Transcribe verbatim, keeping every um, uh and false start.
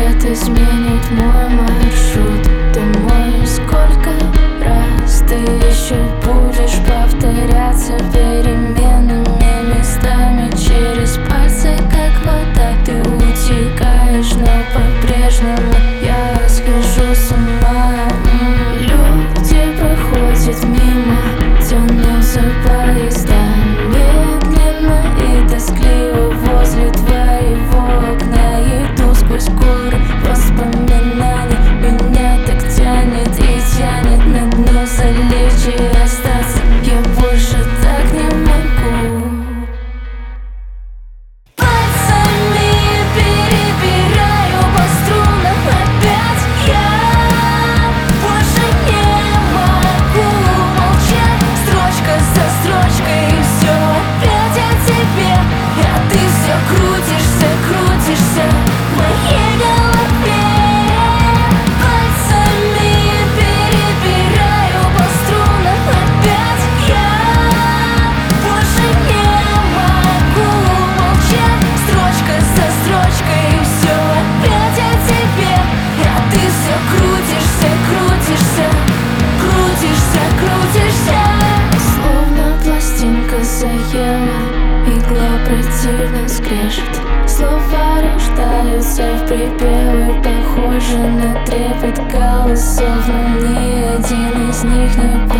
свет изменит мой маршрут домой. Сколько раз ты еще будешь повторяться переменными местами через пальцы, как вода. Ты утекаешь, но по-прежнему я схожу с ума. Люди проходят мимо, тянутся поезда медленно и тоскливо возле твоего окна. Иду сквозь горы воспоминаний, меня так тянет и тянет на дно залечь и остаться. Я больше так не могу. Пальцами перебираю по струнам опять. Я больше не могу молчать. Строчка за строчкой, и все опять о тебе. А ты все крутишься, крутишься в моей голове. Пальцами перебираю по струнам опять. Я больше не могу молчать. Строчка за строчкой, и все опять о тебе. А ты все крутишься, крутишься, крутишься, крутишься. Словно пластинка заела, игла противно скрежет. Слова рождаются в припевы, похожи на трепет голосов, но ни один из них не